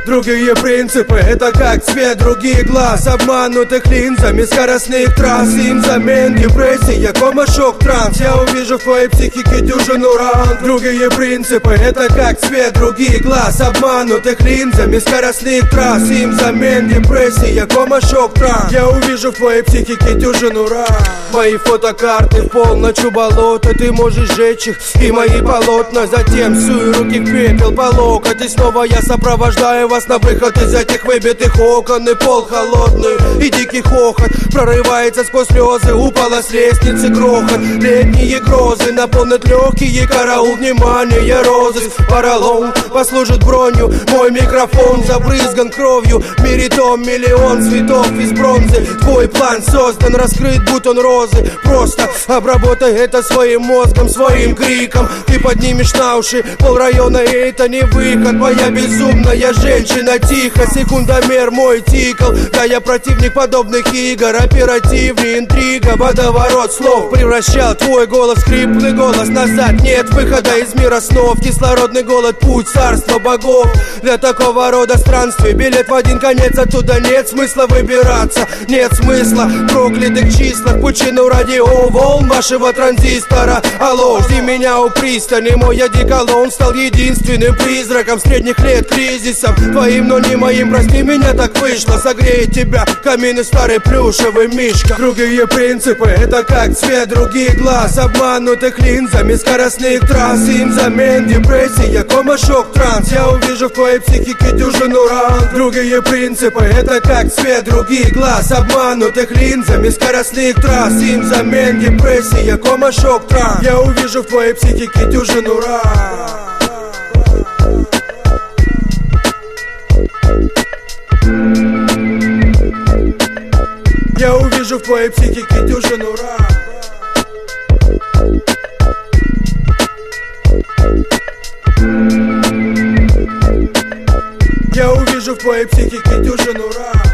Другие принципы, это как цвет других глаз, обманутых линзами скоростных трасс. Им замен депрессия, кома, шок, транс. Я увижу в твоей психике дюжину ран. Другие принципы, это как цвет других глаз, обманутых линзами скоростных трасс. Им замен депрессия, кома, шок, транс. Я увижу в твоей психике дюжину ран. Мои фотокарты в полночь болота, ты можешь сжечь их и мои полотна. Затем сую руки в пепел по локоть, и снова я сопровождаю вас на выход из этих выбитых окон. И пол холодный, и дикий хохот прорывается сквозь слезы. Упала с лестницы грохот, летние грозы наполнят легкие. Караул, внимание, розыск, поролон послужит бронью. Мой микрофон забрызган кровью. В мире том миллион цветов из бронзы. Твой план создан, раскрыт бутон розы. Просто обработай это своим мозгом, своим криком. Ты поднимешь на уши полрайона, и это не выход. Моя безумная женщина тихо, секундомер мой тикал. Да, я противник подобных игр, оперативнее интрига. Водоворот слов превращал твой голос в хриплый голос. Назад нет выхода из мира снов. Кислородный голод, путь царства богов. Для такого рода странствий билет в один конец, оттуда нет смысла выбираться. Нет смысла в проклятых числах, пучину радиоволн вашего транзистора. Алло, жди меня у пристани, мой одеколон стал единственным призраком средних лет кризисом. Твоим, но не моим, прости, меня так вышло. Согреет тебя камин и старый плюшевый мишка. Другие принципы, это как цвет других глаз, обманутых линзами скоростных трасс. Им замен депрессия, кома, шок, транс. Я увижу в твоей психике дюжину ран. Другие принципы, это как цвет других глаз, обманутых линзами скоростных трасс. Им замен депрессия, кома, шок, транс. Я увижу в твоей психике дюжину ран. Я увижу в твоей психике дюжину ран. Я увижу в твоей психике дюжину ран.